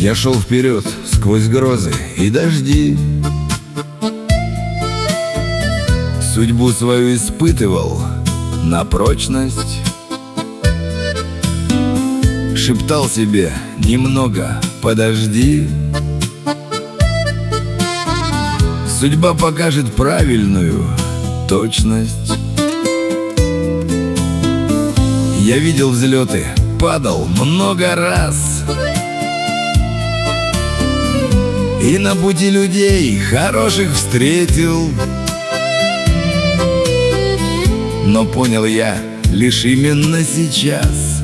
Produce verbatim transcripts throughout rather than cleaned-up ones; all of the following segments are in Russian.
Я шел вперед сквозь грозы и дожди, судьбу свою испытывал на прочность. Шептал себе: немного подожди, судьба покажет правильную точность. Я видел взлеты, падал много раз, и на пути людей хороших встретил. Но понял я лишь именно сейчас,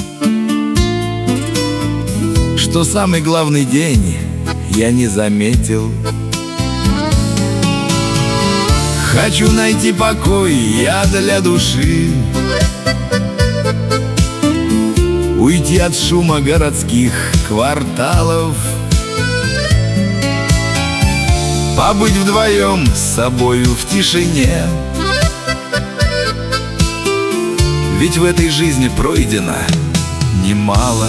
что самый главный день я не заметил. Хочу найти покой я для души, уйти от шума городских кварталов, побыть вдвоем с собою в тишине. Ведь в этой жизни пройдено немало.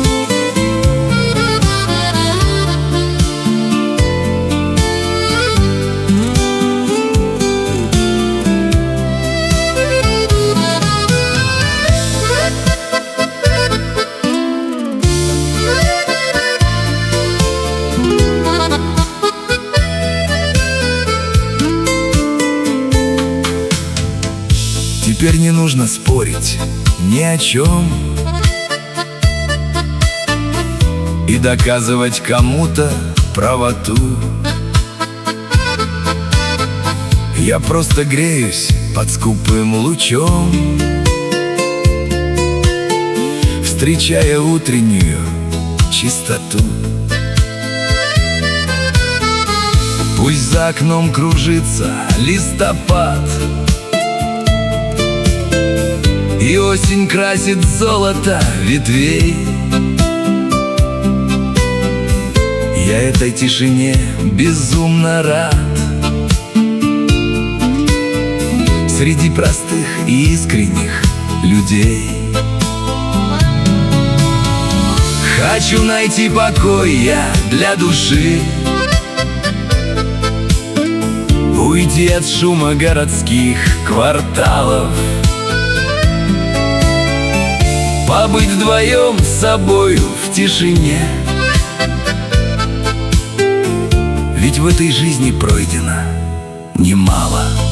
Теперь не нужно спорить ни о чем и доказывать кому-то правоту. Я просто греюсь под скупым лучом, встречая утреннюю чистоту. Пусть за окном кружится листопад, и осень красит золото ветвей. Я этой тишине безумно рад, среди простых и искренних людей. Хочу найти покой я для души, уйти от шума городских кварталов, побыть вдвоем с собою в тишине. Ведь в этой жизни пройдено немало.